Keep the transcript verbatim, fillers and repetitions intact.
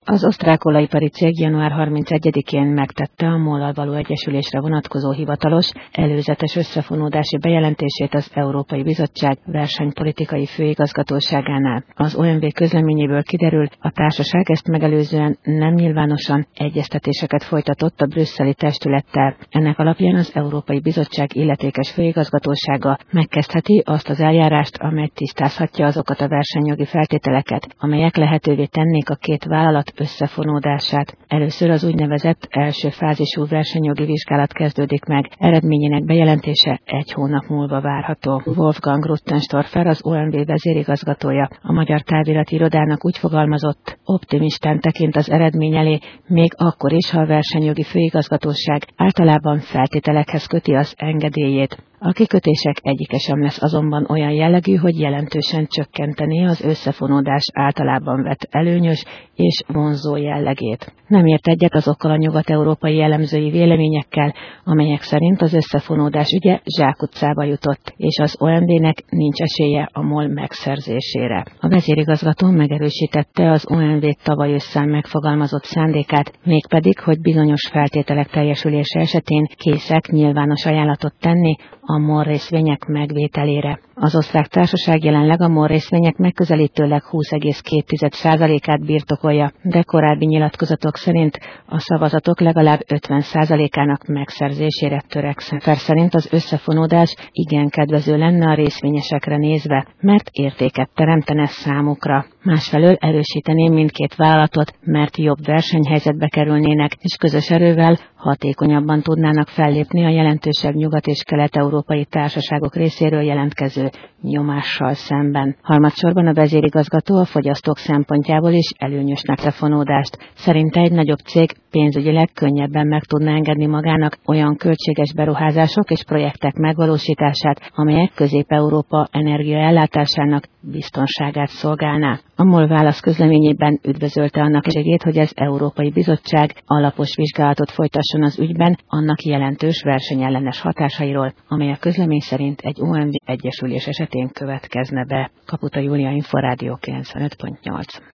Az osztrák olajipari cég január harmincegyedikén megtette a MOL-al való egyesülésre vonatkozó hivatalos, előzetes összefonódási bejelentését az Európai Bizottság versenypolitikai főigazgatóságánál. Az o em vé közleményéből kiderül, a társaság ezt megelőzően nem nyilvánosan egyeztetéseket folytatott a brüsszeli testülettel. Ennek alapján az Európai Bizottság illetékes főigazgatósága megkezdheti azt az eljárást, amely tisztázhatja azokat a versenyjogi feltételeket, amelyek lehetővé tennék a két vállalat összefonódását. Először az úgynevezett első fázisú versenyjogi vizsgálat kezdődik meg, eredményének bejelentése egy hónap múlva várható. Wolfgang Ruttenstorfer, az o em vé vezérigazgatója, a Magyar Távirati Irodának úgy fogalmazott, optimistán tekint az eredmény elé, még akkor is, ha a versenyjogi főigazgatóság általában feltételekhez köti az engedélyét. A kikötések egyike sem lesz azonban olyan jellegű, hogy jelentősen csökkentené az összefonódás általában vett előnyös és vonzó jellegét. Nem ért egyet azokkal a nyugat-európai elemzői véleményekkel, amelyek szerint az összefonódás ügye zsákutcába jutott, és az o em vé-nek nincs esélye a MOL megszerzésére. A vezérigazgató megerősítette az o em vé tavaly ősszel megfogalmazott szándékát, mégpedig, hogy bizonyos feltételek teljesülése esetén készek nyilvános ajánlatot tenni a MOL részvények megvételére. Az osztrák társaság jelenleg a MOL részvények megközelítőleg húsz egész két százalékát birtokolja, de korábbi nyilatkozatok szerint a szavazatok legalább ötven százalékának megszerzésére törekszik. Fer szerint az összefonódás igen kedvező lenne a részvényesekre nézve, mert értéket teremtene számukra. Másfelől erősítené mindkét vállalatot, mert jobb versenyhelyzetbe kerülnének, és közös erővel hatékonyabban tudnának fellépni a jelentősebb nyugat- és kelet-európai társaságok részéről jelentkező nyomással szemben. Harmadsorban a vezérigazgató a fogyasztók szempontjából is előnyösnek a fonódást. Szerinte egy nagyobb cég pénzügyileg könnyebben meg tudna engedni magának olyan költséges beruházások és projektek megvalósítását, amelyek Közép-Európa energiaellátásának biztonságát szolgálná. A MOL válasz közleményében üdvözölte annak segét, hogy az Európai Bizottság alapos vizsgálatot folytasson az ügyben annak jelentős versenyellenes hatásairól, amely a közlemény szerint egy o em vé egyesülés esetén következne be. Kaputa Júlia, Inforádió kilencvenöt pont nyolc.